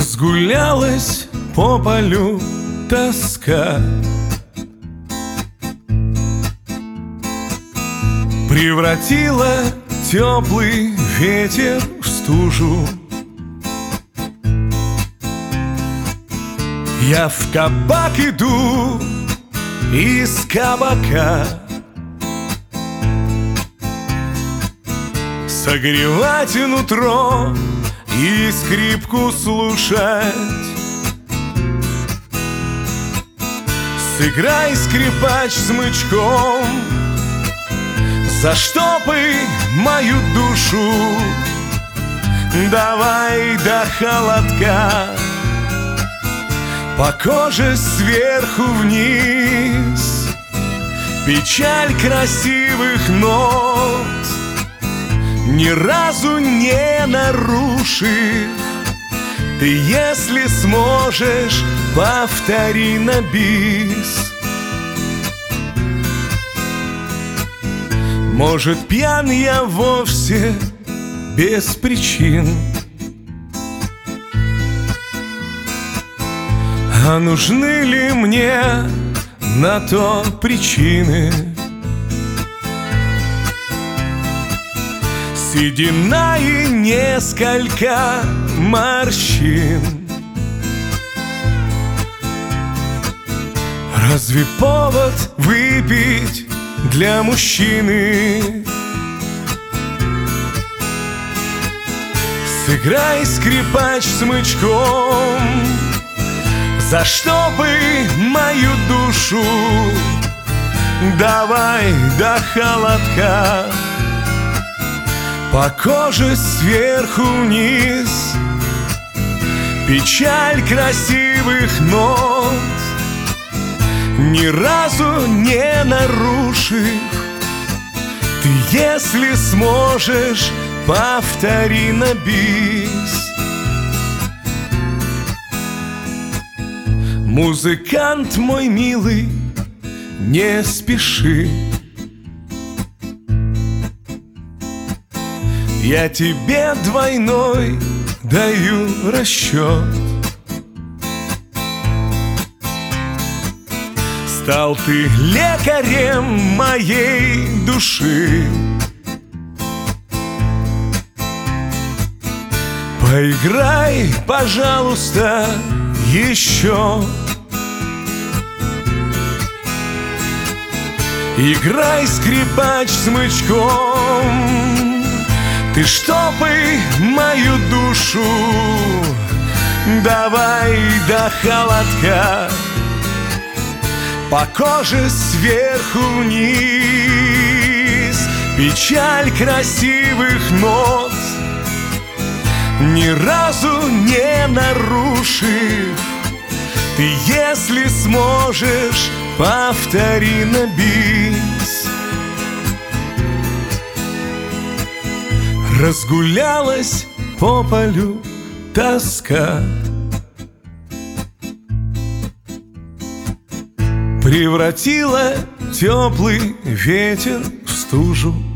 Разгулялась по полю тоска, превратила теплый ветер в стужу. Я в кабак иду, из кабака согревать нутро и скрипку слушать. Сыграй, скрипач, смычком, заштопай мою душу. Давай до холодка, по коже сверху вниз. Печаль красивых нот ни разу не нарушив. Ты, если сможешь, повтори на бис. Может, пьян я вовсе без причин, а нужны ли мне на то причины? Седина и несколько морщин. Разве повод выпить для мужчины? Сыграй, скрипач, смычком, заштопай мою душу. Давай до холодка, по коже сверху вниз. Печаль красивых нот ни разу не нарушив. Ты, если сможешь, повтори на бис. Музыкант мой милый, не спеши, я тебе двойной даю расчет. Стал ты лекарем моей души. Поиграй, пожалуйста, еще. Играй, скрипач, смычком, ты штопай мою душу. Давай до холодка, по коже сверху вниз. Печаль красивых нот ни разу не нарушив. Ты, если сможешь, повтори на бис. Разгулялась по полю тоска, превратила теплый ветер в стужу.